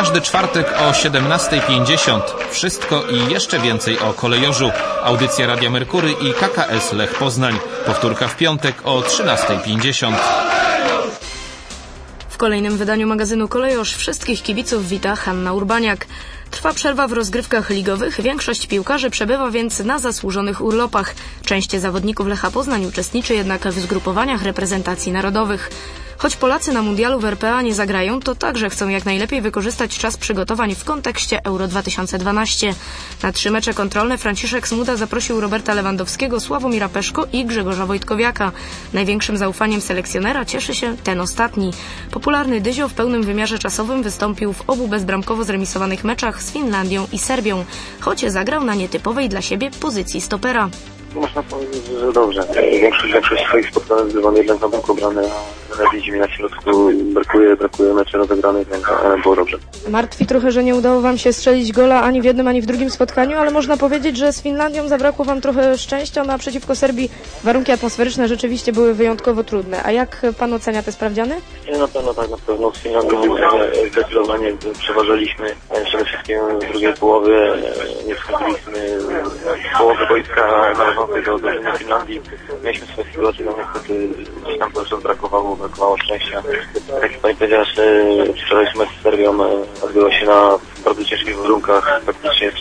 każdy czwartek o 17:50. Wszystko i jeszcze więcej o kolejorzu. Audycja Radia Merkury i KKS Lech Poznań. Powtórka w piątek o 13:50. W kolejnym wydaniu magazynu Kolejorz wszystkich kibiców wita Hanna Urbaniak. Trwa przerwa w rozgrywkach ligowych, większość piłkarzy przebywa więc na zasłużonych urlopach. Część zawodników Lecha Poznań uczestniczy jednak w zgrupowaniach reprezentacji narodowych. Choć Polacy na mundialu w RPA nie zagrają, to także chcą jak najlepiej wykorzystać czas przygotowań w kontekście Euro 2012. Na 3 mecze kontrolne Franciszek Smuda zaprosił Roberta Lewandowskiego, Sławomira Peszko i Grzegorza Wojtkowiaka. Największym zaufaniem selekcjonera cieszy się ten ostatni. Popularny Dyzio w pełnym wymiarze czasowym wystąpił w obu bezbramkowo zremisowanych meczach z Finlandią i Serbią, choć zagrał na nietypowej dla siebie pozycji stopera. Można powiedzieć, że dobrze. Większość swoich spotkań zgrywamy jednak na boku brane, a widzi mi na środku brakuje meczy rozegranych, więc było dobrze. Martwi trochę, że nie udało wam się strzelić gola ani w jednym, ani w drugim spotkaniu, ale można powiedzieć, że z Finlandią zabrakło wam trochę szczęścia, no a przeciwko Serbii warunki atmosferyczne rzeczywiście były wyjątkowo trudne. A jak pan ocenia te sprawdziany? Na pewno tak, na pewno z Finlandią zdecydowanie przeważyliśmy. Przede wszystkim w drugiej połowie nie wchodziliśmy z połowy boiska należącej do drużyny Finlandii. Mieliśmy swoje sytuacje, no niestety gdzieś tam po prostu brakowało szczęścia. Tak jak pani powiedziała, wczorajszy mecz z Serbią odbyło się na bardzo ciężkich warunkach. Praktycznie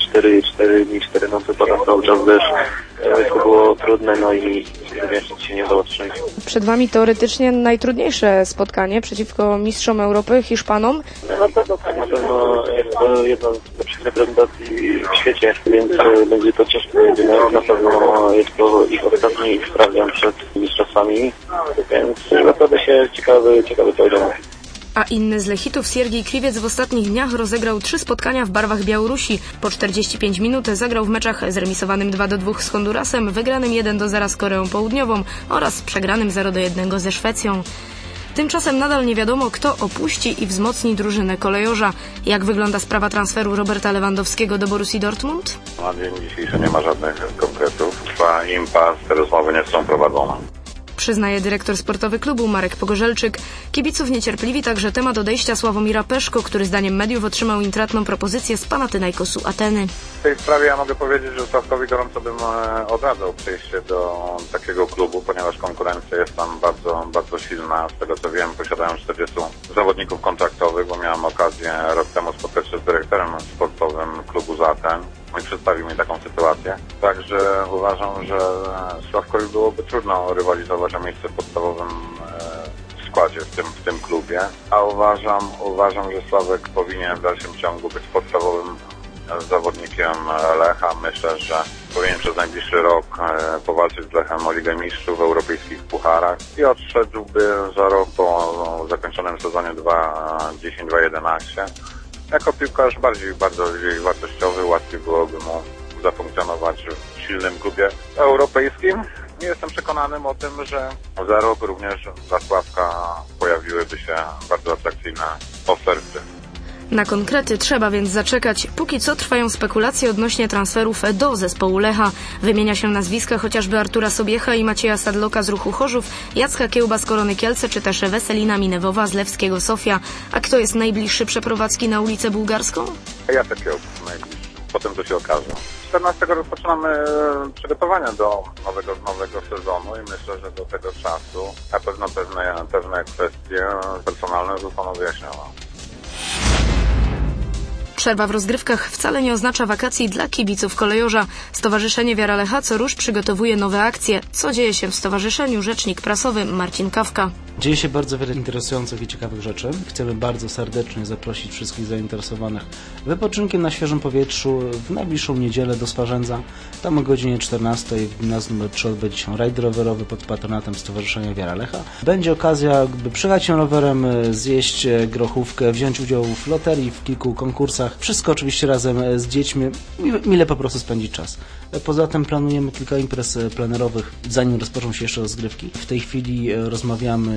4 dni, 4 nocy padał cały czas deszcz. To było trudne, no i jeszcze się nie udało strzelić. Przed wami teoretycznie najtrudniejsze spotkanie przeciwko mistrzom Europy, Hiszpanom. Na pewno tak, na pewno jest to jedna z lepszych reprezentacji w świecie, więc będzie to ciężki pojedynek. Na pewno jest to ich ostatni sprawdzian przed mistrzostwami, więc naprawdę się ciekawy pojedynek. A inny z Lechitów, Siergiej Kriwiec, w ostatnich dniach rozegrał 3 spotkania w barwach Białorusi. Po 45 minut zagrał w meczach zremisowanym 2-2 z Hondurasem, wygranym 1-0 z Koreą Południową oraz przegranym 0-1 ze Szwecją. Tymczasem nadal nie wiadomo, kto opuści i wzmocni drużynę kolejorza. Jak wygląda sprawa transferu Roberta Lewandowskiego do Borussii Dortmund? Na dzień dzisiejszy nie ma żadnych konkretów. Trwa impas, te rozmowy nie są prowadzone. Przyznaje dyrektor sportowy klubu Marek Pogorzelczyk. Kibiców niecierpliwi także temat odejścia Sławomira Peszko, który zdaniem mediów otrzymał intratną propozycję z Panathinaikosu Ateny. W tej sprawie ja mogę powiedzieć, że Sławkowi gorąco bym odradzał przejście do takiego klubu, ponieważ konkurencja jest tam bardzo, bardzo silna. Z tego co wiem, posiadają 40 zawodników kontraktowych, bo miałem okazję rok temu spotkać się z dyrektorem sportowym klubu z Aten. I przedstawił mi taką sytuację. Także uważam, że Sławkowi byłoby trudno rywalizować o miejsce w podstawowym składzie w tym klubie. A uważam, że Sławek powinien w dalszym ciągu być podstawowym zawodnikiem Lecha. Myślę, że powinien przez najbliższy rok powalczyć z Lechem o Ligę Mistrzów w europejskich pucharach i odszedłby za rok po zakończonym sezonie 2010-2011. Jako piłkarz bardziej wartościowy, łatwiej byłoby mu zafunkcjonować w silnym klubie europejskim. Nie jestem przekonanym o tym, że za rok również dla Sławka pojawiłyby się bardzo atrakcyjne oferty. Na konkrety trzeba więc zaczekać. Póki co trwają spekulacje odnośnie transferów do zespołu Lecha. Wymienia się nazwiska chociażby Artura Sobiecha i Macieja Sadloka z Ruchu Chorzów, Jacka Kiełba z Korony Kielce czy też Weselina Minewowa z Lewskiego Sofia. A kto jest najbliższy przeprowadzki na ulicę Bułgarską? Jacek Kiełb najbliższy. Potem to się okaże. 14 rozpoczynamy przygotowania do nowego sezonu i myślę, że do tego czasu na pewno pewne kwestie personalne zostaną wyjaśnione. Przerwa w rozgrywkach wcale nie oznacza wakacji dla kibiców kolejorza. Stowarzyszenie Wiara Lecha co rusz przygotowuje nowe akcje. Co dzieje się w stowarzyszeniu? Rzecznik prasowy Marcin Kawka. Dzieje się bardzo wiele interesujących i ciekawych rzeczy. Chcemy bardzo serdecznie zaprosić wszystkich zainteresowanych wypoczynkiem na świeżym powietrzu w najbliższą niedzielę do Swarzędza. Tam o godzinie 14 w gimnazjum nr 3 odbędzie się rajd rowerowy pod patronatem Stowarzyszenia Wiara Lecha. Będzie okazja, by przyjechać się rowerem, zjeść grochówkę, wziąć udział w loterii, w kilku konkursach. Wszystko oczywiście razem z dziećmi. Mile po prostu spędzić czas. Poza tym planujemy kilka imprez plenerowych, zanim rozpoczną się jeszcze rozgrywki. W tej chwili rozmawiamy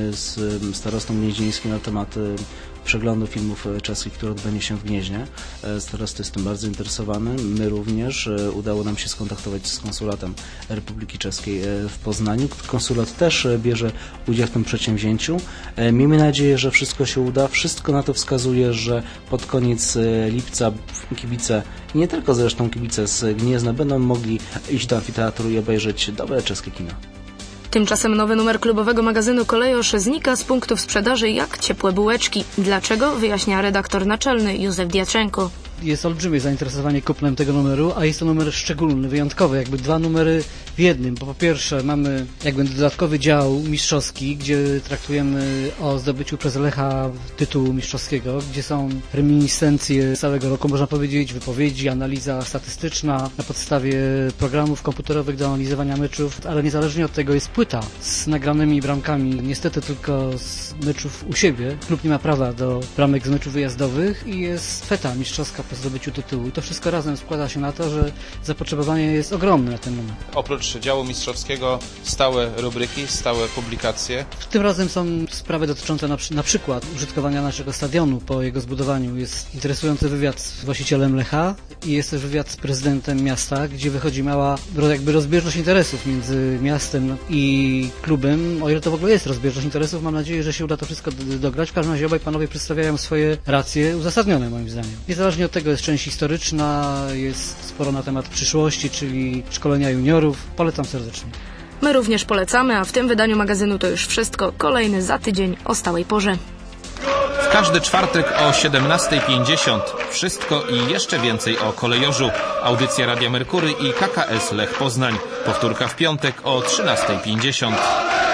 z starostą gnieźnieńskim na temat przeglądu filmów czeskich, który odbędzie się w Gnieźnie. Starosta jest tym bardzo zainteresowany. My również. Udało nam się skontaktować z konsulatem Republiki Czeskiej w Poznaniu. Konsulat też bierze udział w tym przedsięwzięciu. Miejmy nadzieję, że wszystko się uda. Wszystko na to wskazuje, że pod koniec lipca kibice, i nie tylko zresztą kibice z Gniezna, będą mogli iść do amfiteatru i obejrzeć dobre czeskie kino. Tymczasem nowy numer klubowego magazynu Kolejosz znika z punktów sprzedaży jak ciepłe bułeczki. Dlaczego? Wyjaśnia redaktor naczelny Józef Diaczenko. Jest olbrzymie zainteresowanie kupnem tego numeru, a jest to numer szczególny, wyjątkowy, jakby dwa numery w jednym, bo po pierwsze mamy jakby dodatkowy dział mistrzowski, gdzie traktujemy o zdobyciu przez Lecha tytułu mistrzowskiego, gdzie są reminiscencje z całego roku, można powiedzieć, wypowiedzi, analiza statystyczna na podstawie programów komputerowych do analizowania meczów, ale niezależnie od tego jest płyta z nagranymi bramkami, niestety tylko z meczów u siebie. Klub nie ma prawa do bramek z meczów wyjazdowych i jest feta mistrzowska po zdobyciu tytułu. I to wszystko razem składa się na to, że zapotrzebowanie jest ogromne na ten moment. Oprócz działu mistrzowskiego stałe rubryki, stałe publikacje. Tym razem są sprawy dotyczące na przykład użytkowania naszego stadionu po jego zbudowaniu. Jest interesujący wywiad z właścicielem Lecha i jest też wywiad z prezydentem miasta, gdzie wychodzi mała jakby rozbieżność interesów między miastem i klubem. O ile to w ogóle jest rozbieżność interesów, mam nadzieję, że się uda to wszystko dograć. W każdym razie obaj panowie przedstawiają swoje racje, uzasadnione moim zdaniem. Niezależnie od tego jest część historyczna, jest sporo na temat przyszłości, czyli szkolenia juniorów. Polecam serdecznie. My również polecamy, a w tym wydaniu magazynu to już wszystko. Kolejny za tydzień o stałej porze. W każdy czwartek o 17:50 wszystko i jeszcze więcej o Kolejorzu. Audycja Radia Merkury i KKS Lech Poznań. Powtórka w piątek o 13:50.